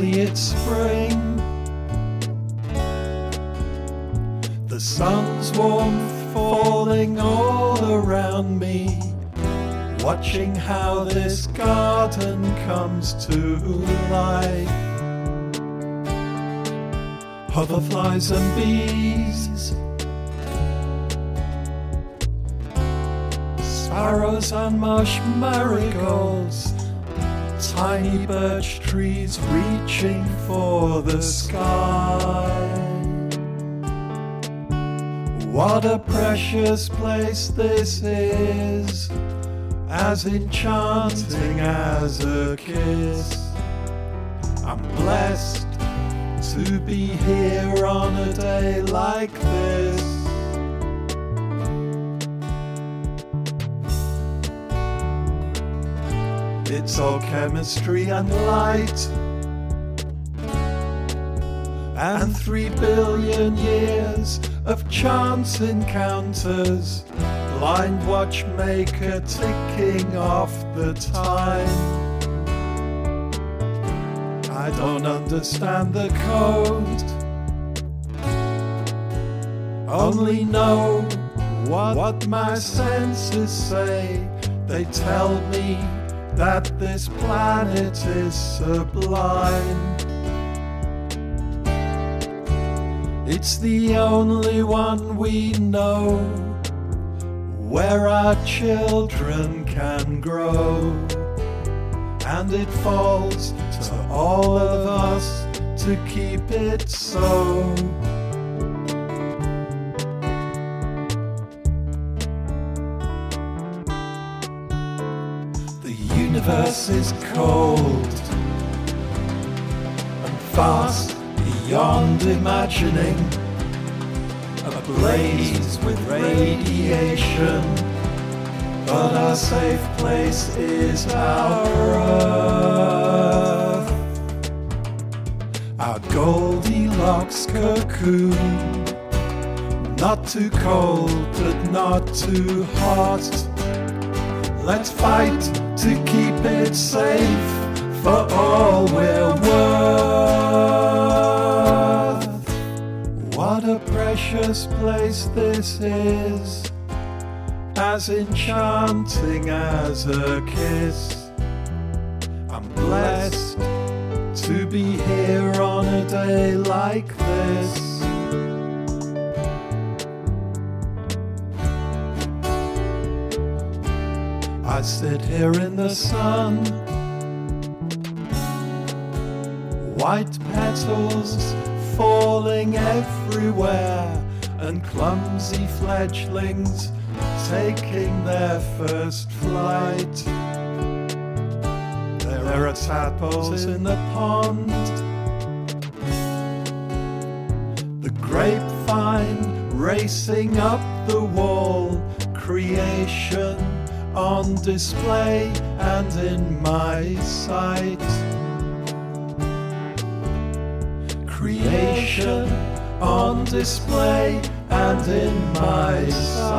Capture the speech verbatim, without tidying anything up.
suddenly it's spring. The sun's warmth falling all around me, watching how this garden comes to life. Hoverflies and bees, sparrows and marsh marigolds, tiny birch trees reaching for the sky. What a precious place this is, as enchanting as a kiss. I'm blessed to be here on a day like this. It's all chemistry and light, and three billion years of chance encounters, blind watchmaker ticking off the time. I don't understand the code, only know what, what my senses say. They tell me that this planet is sublime. It's the only one we know where our children can grow, and it falls to all of us to keep it so. The universe is cold and vast beyond imagining, ablaze with radiation, but our safe place is our Earth, our Goldilocks cocoon, not too cold but not too hot. Let's fight to keep it safe for all we're worth. What a precious place this is, as enchanting as a kiss. I'm blessed to be here on a day like this. I sit here in the sun, white petals falling everywhere, and clumsy fledglings taking their first flight. There are tadpoles in the pond, the grapevine racing up the wall, creation on display and in my sight. Creation on display and in my sight.